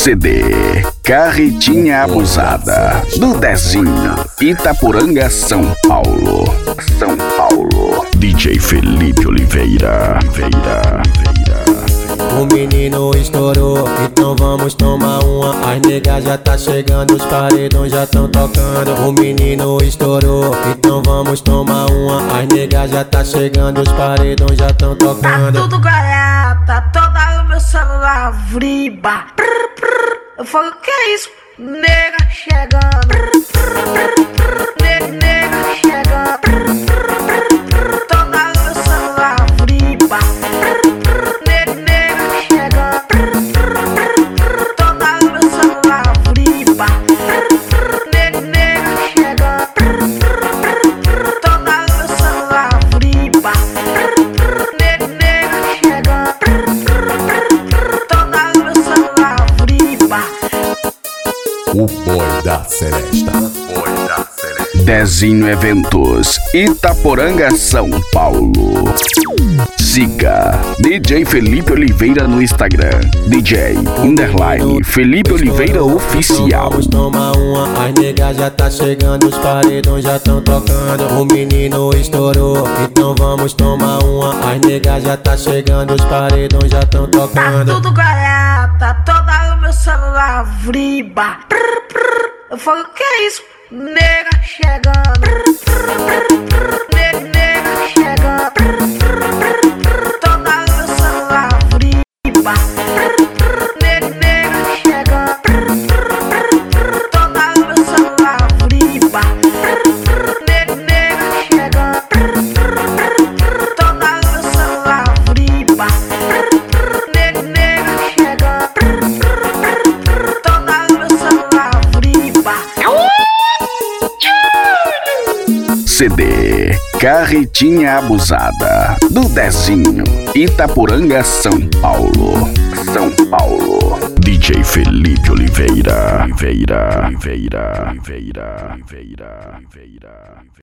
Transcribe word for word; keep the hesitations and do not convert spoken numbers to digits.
C D Carretinha Abusada, do Dezinho, Itaporanga, São Paulo. São Paulo. D J Felipe Oliveira. Oliveira. O menino estourou, então vamos tomar uma. As negas já tá chegando, os paredões já tão tocando. O menino estourou, então vamos tomar uma. As negas já tá chegando, os paredões já tão tocando. Tá tudo garata, toda o meu celular vriba. Prr, prr. Eu falo, que é isso? Nega chegando. Prr, prr, prr. Ne- Nega chegando. Prr, prr, prr. Toda o meu celular vriba. Prr, prr. Ne- Nega chegando. Prr, prr, prr. Toda o meu celular vriba. Prr, prr. Ne- Nega chegando. Prr, prr, prr. Toda o meu celular vriba. Prr, prr. Ne- Nega chegando. Prr, prr, prr. Toda o meu celular vriba. O boy da Celesta. Boy da Celesta. Dezinho Eventos, Itaporanga, São Paulo. Siga D J Felipe Oliveira no Instagram. D J underline Felipe Oliveira Oficial. Vamos tomar uma, as negas já tá chegando, os paredões já tão tocando. O menino estourou, então vamos tomar uma. As negas já tá chegando, os paredões já tão Tá tocando. tudo garata, toda o meu celular vriba. Prr, prr. Eu falo, que é isso? Nega chegando. Prr, prr, prr. Ne- Nega chegando. Prr, prr, prr. Toda o meu celular vriba. Prr, prr. Ne- Nega chegando. Prr, prr, prr. Toda o meu celular vriba. Prr, prr. Ne- Nega chegando. Prr, prr, prr. Toda o meu celular vriba. Prr, prr. Ne- Nega chegando. Prr, prr, prr. Toda o meu celular vriba. C D Carretinha Abusada, do Dezinho, Itaporanga, São Paulo. São Paulo. D J Felipe Oliveira. Oliveira. Oliveira. Oliveira. Oliveira. Oliveira.